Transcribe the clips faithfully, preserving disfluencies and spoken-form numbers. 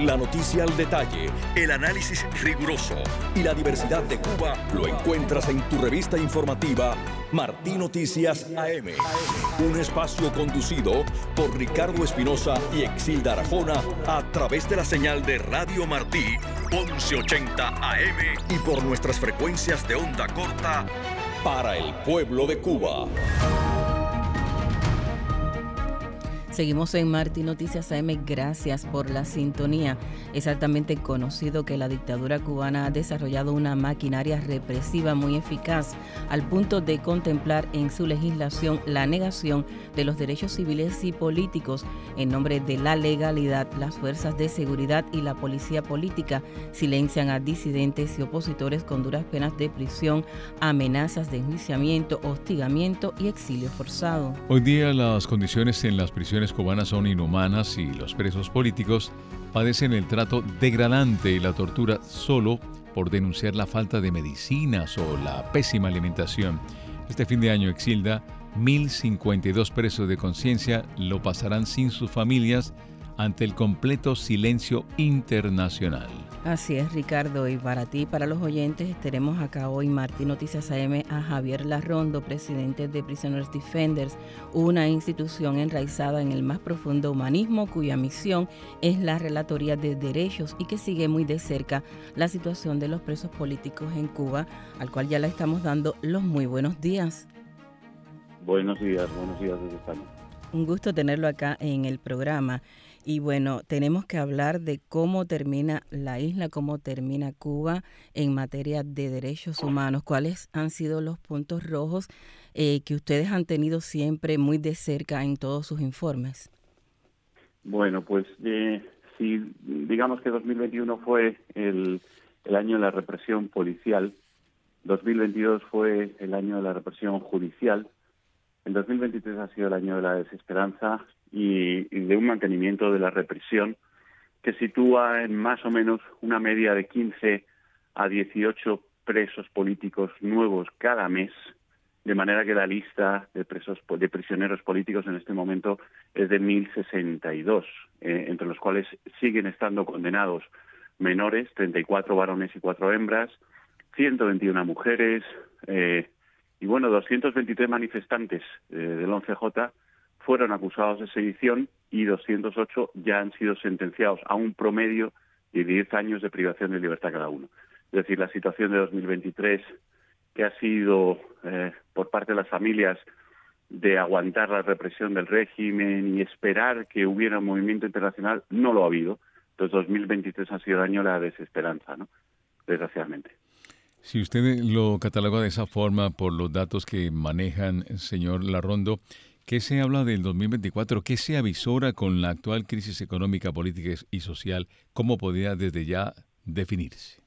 La noticia al detalle, el análisis riguroso y la diversidad de Cuba lo encuentras en tu revista informativa Martí Noticias A M. Un espacio conducido por Ricardo Espinosa y Exilda Arjona a través de la señal de Radio Martí once ochenta A M y por nuestras frecuencias de onda corta para el pueblo de Cuba. Seguimos en Martí Noticias A M, gracias por la sintonía. Es altamente conocido que la dictadura cubana ha desarrollado una maquinaria represiva muy eficaz al punto de contemplar en su legislación la negación de los derechos civiles y políticos. En nombre de la legalidad, las fuerzas de seguridad y la policía política silencian a disidentes y opositores con duras penas de prisión, amenazas de enjuiciamiento, hostigamiento y exilio forzado. Hoy día las condiciones en las prisiones cubanas son inhumanas y los presos políticos padecen el trato degradante y la tortura solo por denunciar la falta de medicinas o la pésima alimentación. Este fin de año, Exilda, mil cincuenta y dos presos de conciencia lo pasarán sin sus familias ante el completo silencio internacional. Así es, Ricardo, y para ti, para los oyentes, tenemos acá hoy Martí Noticias A M a Javier Larrondo, presidente de Prisoners Defenders, una institución enraizada en el más profundo humanismo cuya misión es la relatoría de derechos y que sigue muy de cerca la situación de los presos políticos en Cuba, al cual ya le estamos dando los muy buenos días. Buenos días, buenos días desde España. Un gusto tenerlo acá en el programa. Y bueno, tenemos que hablar de cómo termina la isla, cómo termina Cuba en materia de derechos humanos. ¿Cuáles han sido los puntos rojos eh, que ustedes han tenido siempre muy de cerca en todos sus informes? Bueno, pues eh, si digamos que dos mil veintiuno fue el, el año de la represión policial, dos mil veintidós fue el año de la represión judicial, el dos mil veintitrés ha sido el año de la desesperanza y, y de un mantenimiento de la represión que sitúa en más o menos una media de quince a dieciocho presos políticos nuevos cada mes, de manera que la lista de presos de prisioneros políticos en este momento es de mil sesenta y dos, eh, entre los cuales siguen estando condenados menores, treinta y cuatro varones y cuatro hembras, ciento veintiuna mujeres, eh, y bueno, doscientos veintitrés manifestantes eh, del once J fueron acusados de sedición y doscientos ocho ya han sido sentenciados a un promedio de diez años de privación de libertad cada uno. Es decir, la situación de dos mil veintitrés, que ha sido eh, por parte de las familias de aguantar la represión del régimen y esperar que hubiera un movimiento internacional, no lo ha habido. Entonces dos mil veintitrés ha sido el año de la desesperanza, ¿no? Desgraciadamente. Si usted lo cataloga de esa forma por los datos que manejan, señor Larrondo, ¿qué se habla del dos mil veinticuatro? ¿Qué se avisora con la actual crisis económica, política y social? ¿Cómo podría desde ya definirse?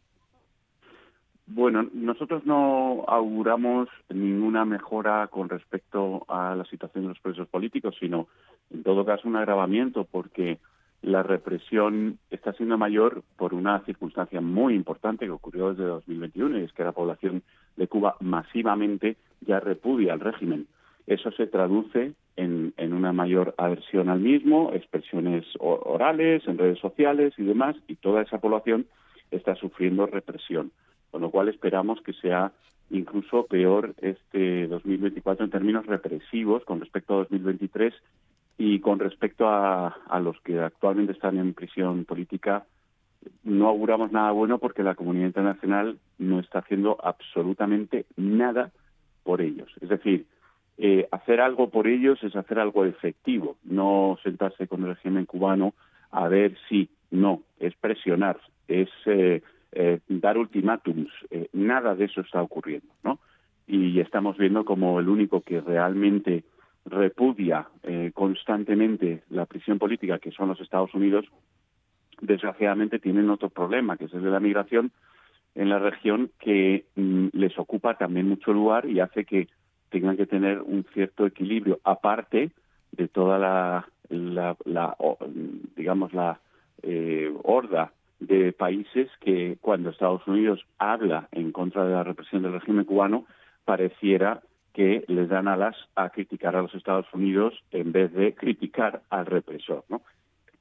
Bueno, nosotros no auguramos ninguna mejora con respecto a la situación de los presos políticos, sino en todo caso un agravamiento, porque la represión está siendo mayor por una circunstancia muy importante que ocurrió desde dos mil veintiuno, y es que la población de Cuba masivamente ya repudia al régimen. Eso se traduce en, en una mayor aversión al mismo, expresiones orales, en redes sociales y demás, y toda esa población está sufriendo represión, con lo cual esperamos que sea incluso peor este dos mil veinticuatro en términos represivos con respecto a dos mil veintitrés. Y con respecto a, a los que actualmente están en prisión política, no auguramos nada bueno porque la comunidad internacional no está haciendo absolutamente nada por ellos. Es decir, eh, hacer algo por ellos es hacer algo efectivo, no sentarse con el régimen cubano a ver si, no, es presionar, es eh, eh, dar ultimátums. Eh, nada de eso está ocurriendo, ¿no? Y estamos viendo como el único que realmente repudia eh, constantemente la prisión política, que son los Estados Unidos, desgraciadamente tienen otro problema, que es el de la migración en la región, que mm, les ocupa también mucho lugar y hace que tengan que tener un cierto equilibrio, aparte de toda la, la, la digamos, la eh, horda de países que cuando Estados Unidos habla en contra de la represión del régimen cubano, pareciera que les dan alas a criticar a los Estados Unidos en vez de criticar al represor, ¿no?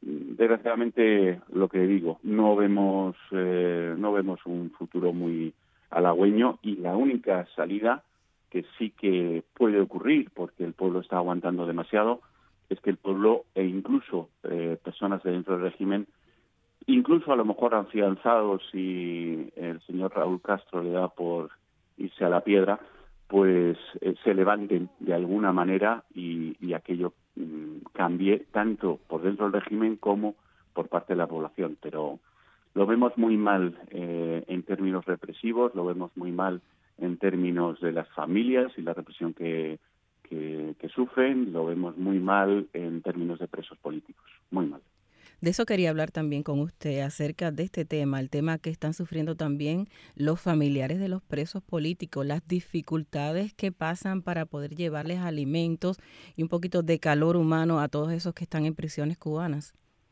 desgraciadamente, lo que digo, no vemos, eh, no vemos un futuro muy halagüeño, y la única salida que sí que puede ocurrir, porque el pueblo está aguantando demasiado, es que el pueblo e incluso eh, personas de dentro del régimen, incluso a lo mejor afianzados, si el señor Raúl Castro le da por irse a la piedra, pues eh, se levanten de alguna manera y, y aquello mmm, cambie tanto por dentro del régimen como por parte de la población. Pero lo vemos muy mal eh, en términos represivos, lo vemos muy mal en términos de las familias y la represión que, que, que sufren, lo vemos muy mal en términos de presos políticos, muy mal. De eso quería hablar también con usted, acerca de este tema, el tema que están sufriendo también los familiares de los presos políticos, las dificultades que pasan para poder llevarles alimentos y un poquito de calor humano a todos esos que están en prisiones cubanas.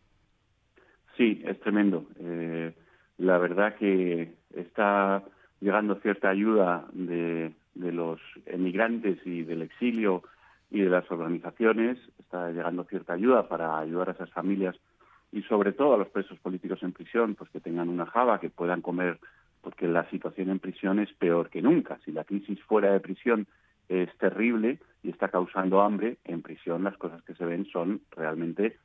Sí, es tremendo. Eh, la verdad que está llegando cierta ayuda de, de los emigrantes y del exilio y de las organizaciones, está llegando cierta ayuda para ayudar a esas familias y sobre todo a los presos políticos en prisión, pues que tengan una java, que puedan comer, porque la situación en prisión es peor que nunca. Si la crisis fuera de prisión es terrible y está causando hambre, en prisión las cosas que se ven son realmente,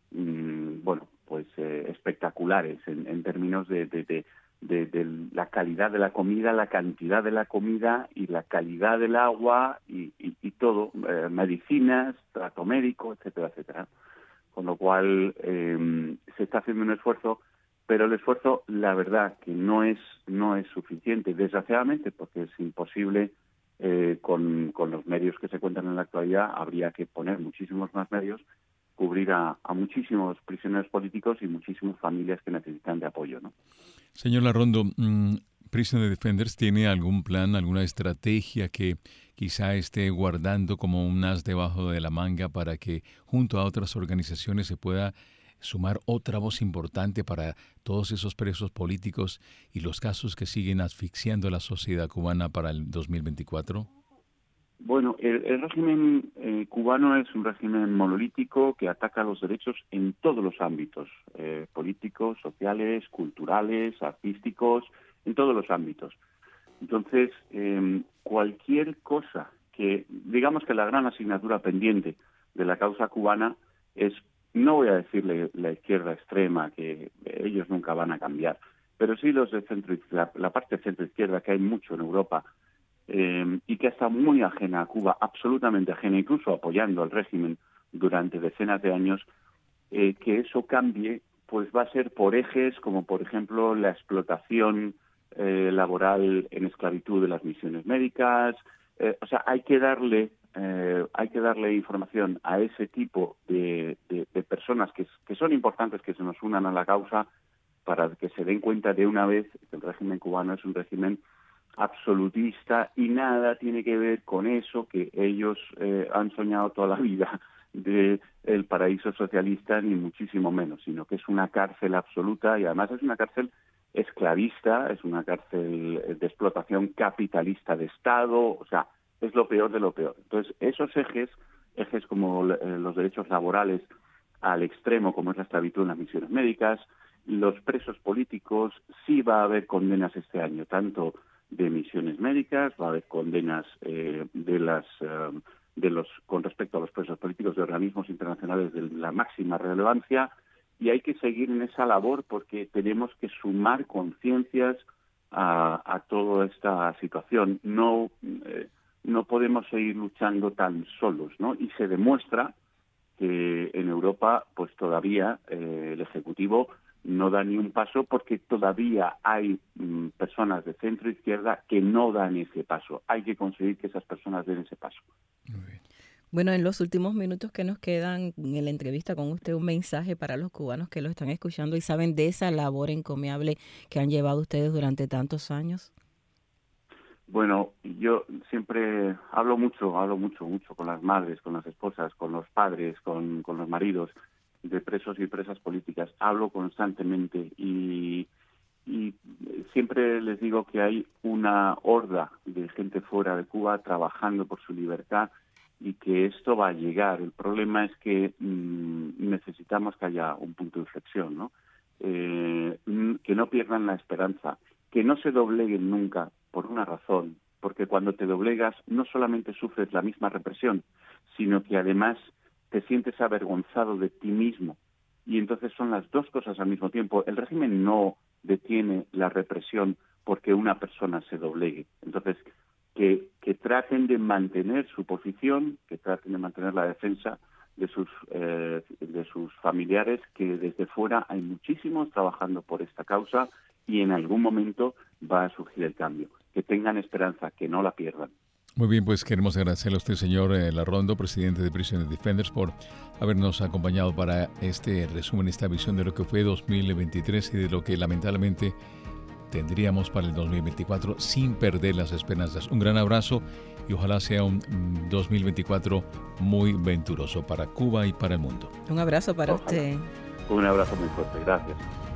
mmm, bueno, pues eh, espectaculares en, en términos de, de, de, de, de la calidad de la comida, la cantidad de la comida y la calidad del agua y, y, y todo, eh, medicinas, trato médico, etcétera, etcétera. Con lo cual eh, se está haciendo un esfuerzo, pero el esfuerzo, la verdad, que no es no es suficiente, desgraciadamente, porque es imposible eh, con, con los medios que se cuentan en la actualidad. Habría que poner muchísimos más medios, cubrir a, a muchísimos prisioneros políticos y muchísimas familias que necesitan de apoyo, ¿no? Señor Larrondo, mmm, Prisoner Defenders tiene algún plan, alguna estrategia que quizá esté guardando como un as debajo de la manga para que junto a otras organizaciones se pueda sumar otra voz importante para todos esos presos políticos y los casos que siguen asfixiando a la sociedad cubana para el dos mil veinticuatro? Bueno, el, el régimen eh, cubano es un régimen monolítico que ataca los derechos en todos los ámbitos, eh, políticos, sociales, culturales, artísticos, en todos los ámbitos. Entonces, eh, cualquier cosa que, digamos que la gran asignatura pendiente de la causa cubana es, no voy a decirle la izquierda extrema, que ellos nunca van a cambiar, pero sí los de centro, la, la parte centro-izquierda, que hay mucho en Europa, eh, y que está muy ajena a Cuba, absolutamente ajena, incluso apoyando al régimen durante decenas de años, eh, que eso cambie, pues va a ser por ejes como, por ejemplo, la explotación eh, laboral en esclavitud de las misiones médicas. Eh, o sea, hay que darle eh, hay que darle información a ese tipo de, de, de personas que, que son importantes, que se nos unan a la causa, para que se den cuenta de una vez que el régimen cubano es un régimen absolutista y nada tiene que ver con eso que ellos eh, han soñado toda la vida de el paraíso socialista, ni muchísimo menos, sino que es una cárcel absoluta, y además es una cárcel esclavista, es una cárcel de explotación capitalista de Estado, o sea, es lo peor de lo peor. Entonces, esos ejes, ejes como eh, los derechos laborales al extremo, como es la esclavitud en las misiones médicas, los presos políticos, sí va a haber condenas este año, tanto de misiones médicas, va a haber condenas eh, de las eh, de los con respecto a los presos políticos de organismos internacionales de la máxima relevancia, y hay que seguir en esa labor porque tenemos que sumar conciencias a, a toda esta situación. No eh, no podemos seguir luchando tan solos, ¿no? Y se demuestra que en Europa, pues todavía eh, el Ejecutivo no da ni un paso, porque todavía hay mm, personas de centro izquierda que no dan ese paso. Hay que conseguir que esas personas den ese paso. Muy bien. Bueno, en los últimos minutos que nos quedan en la entrevista con usted, un mensaje para los cubanos que lo están escuchando y saben de esa labor encomiable que han llevado ustedes durante tantos años. Bueno, yo siempre hablo mucho, hablo mucho, mucho con las madres, con las esposas, con los padres, con, con los maridos de presos y presas políticas. Hablo constantemente y, y siempre les digo que hay una horda de gente fuera de Cuba trabajando por su libertad, y que esto va a llegar. El problema es que mmm, necesitamos que haya un punto de inflexión, ¿no? Eh, que no pierdan la esperanza, que no se dobleguen nunca por una razón, porque cuando te doblegas no solamente sufres la misma represión, sino que además te sientes avergonzado de ti mismo. Y entonces son las dos cosas al mismo tiempo. El régimen no detiene la represión porque una persona se doblegue. Entonces, que, que traten de mantener su posición, que traten de mantener la defensa de sus, eh, de sus familiares, que desde fuera hay muchísimos trabajando por esta causa y en algún momento va a surgir el cambio. Que tengan esperanza, que no la pierdan. Muy bien, pues queremos agradecerle a usted, señor eh, Larrondo, presidente de Prisoner Defenders, por habernos acompañado para este resumen, esta visión de lo que fue dos mil veintitrés y de lo que lamentablemente tendríamos para el dos mil veinticuatro sin perder las esperanzas. Un gran abrazo y ojalá sea un dos mil veinticuatro muy venturoso para Cuba y para el mundo. Un abrazo para Ojalá. usted. Un abrazo muy fuerte, gracias.